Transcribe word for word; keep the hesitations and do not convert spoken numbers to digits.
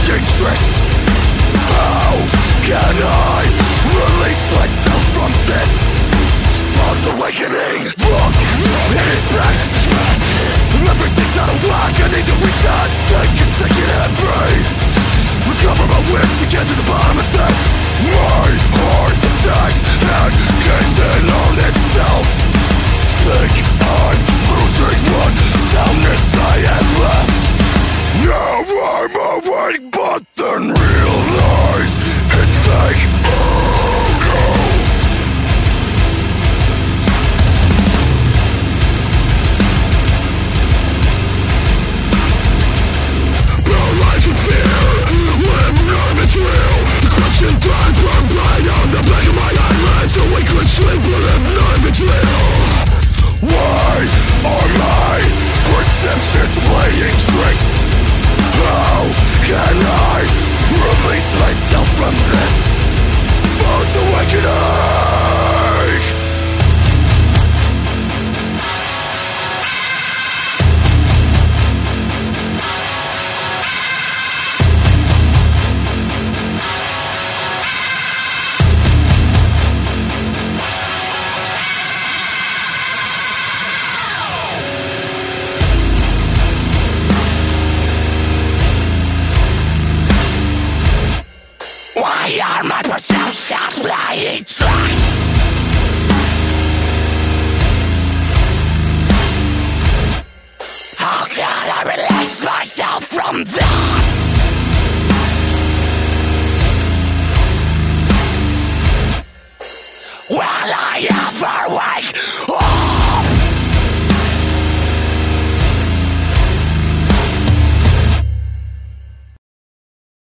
playing tricks. How can I release myself from this false awakening? Look, and expect everything's out of whack. I need to reset, take a second and breathe. Recover my wits to get to the bottom of this. My heart attacks and gazing on itself. Think I'm losing what soundness I had left. Now I'm awake, but then realize it's fake. Oh no. Paralyzed with fear, when none of it's real. The question dies from blood on the back of my eyelids. So we could sleep with none of it's real. Why are my perceptions playing tricks? How can I release myself from this false awakening? Why are my perceptions playing tricks? How can I release myself from this? Will I ever wake